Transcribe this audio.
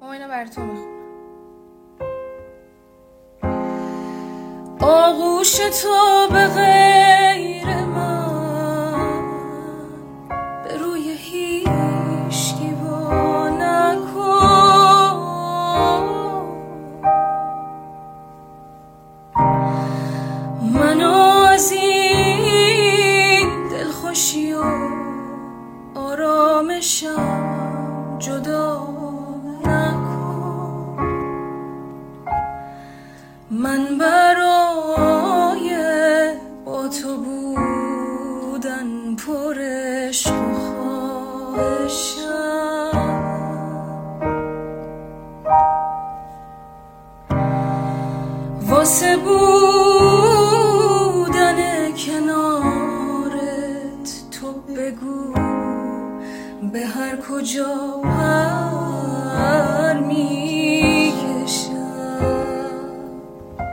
اینو بر تو میخونم. آغوش تو به غیر من به روی هیچکی وا نکن. منو از این دلخوشی و آرامشم جدا نکن. من برای با تو بودن پر عشق و خواهشم. واسه بودن کنارت تو بگو به هر کجا